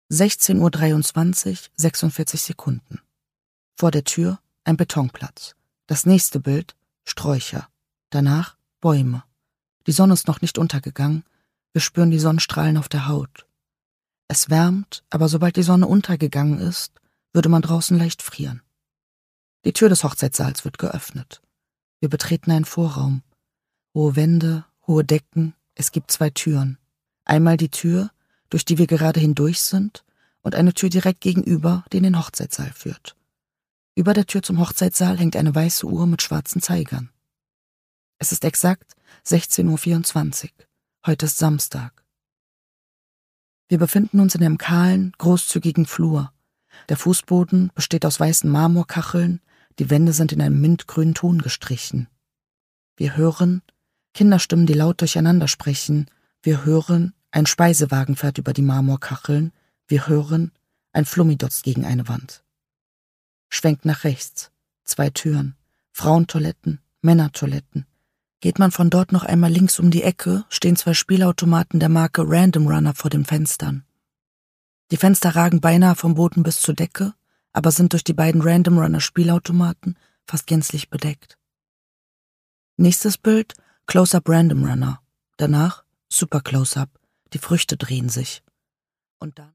16:23 Uhr, 46 Sekunden. Vor der Tür ein Betonplatz. Das nächste Bild Sträucher. Danach Bäume. Die Sonne ist noch nicht untergegangen. Wir spüren die Sonnenstrahlen auf der Haut. Es wärmt, aber sobald die Sonne untergegangen ist, würde man draußen leicht frieren. Die Tür des Hochzeitssaals wird geöffnet. Wir betreten einen Vorraum. Hohe Wände, hohe Decken, es gibt 2 Türen. Einmal die Tür, durch die wir gerade hindurch sind, und eine Tür direkt gegenüber, die in den Hochzeitssaal führt. Über der Tür zum Hochzeitssaal hängt eine weiße Uhr mit schwarzen Zeigern. Es ist exakt 16:24 Uhr. Heute ist Samstag. Wir befinden uns in einem kahlen, großzügigen Flur. Der Fußboden besteht aus weißen Marmorkacheln, die Wände sind in einem mintgrünen Ton gestrichen. Wir hören Kinderstimmen, die laut durcheinander sprechen. Wir hören, ein Speisewagen fährt über die Marmorkacheln. Wir hören, ein Flummi dotzt gegen eine Wand. Schwenkt nach rechts. 2 Türen. Frauentoiletten, Männertoiletten. Geht man von dort noch einmal links um die Ecke, stehen 2 Spielautomaten der Marke Random Runner vor den Fenstern. Die Fenster ragen beinahe vom Boden bis zur Decke, aber sind durch die beiden Random Runner Spielautomaten fast gänzlich bedeckt. Nächstes Bild, Close-Up Random Runner. Danach Super Close-Up. Die Früchte drehen sich. Und dann